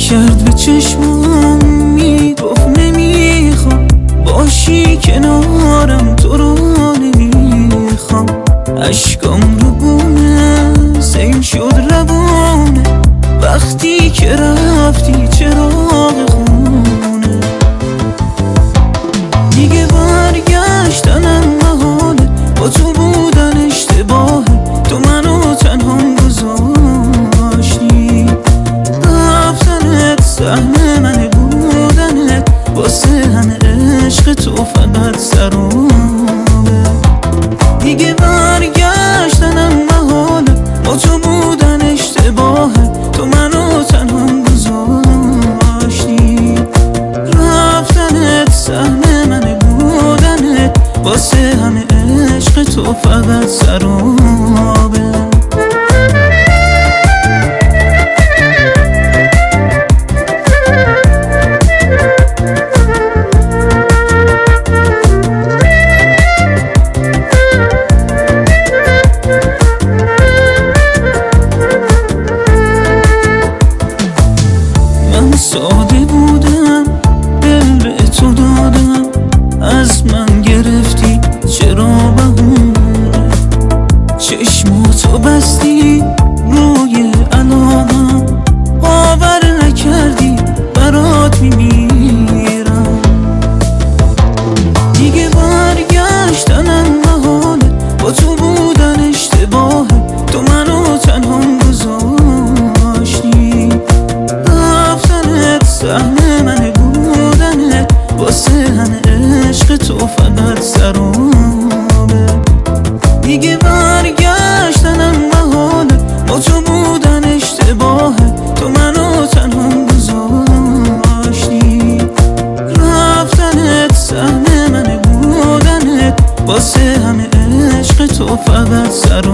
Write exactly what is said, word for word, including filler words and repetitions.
کرد به چشمم، میگفت نمیخوام باشی کنارم، تو رو نمیخوام. اشکام رو بونه سیل شد روانه، وقتی که رفتی چراغ خونه. دیگه برگشتنم محاله، با تو بودن اشتباهه، تو منو تنها گذاشتی. رفتنت سهم منه، بودنت واسه همه عشق تو فقط سرابه. دیگه برگشتنم محاله، با تو بودن اشتباهه، تو منو تنها گذاشتی. رفتنت سهم منه، بودنت واسه همه عشق تو فقط سرابه. ساده بودم، دل به تو دادم، از من گرفتی چرا بهونه. چشماتو بستی روی علاقم، باور نکردی برات میمیرم. دیگه برگشتنم محاله، با تو بودن اشتباهه، تو منو تنها گذاشتی. سهم منه، بودنت واسه همه عشق تو فقط سرابه. دیگه برگشتنم محاله، با تو بودن اشتباهه، تو منو تنها گذاشتی. رفتنت سهم منه، بودنت واسه همه عشق تو فقط سرابه.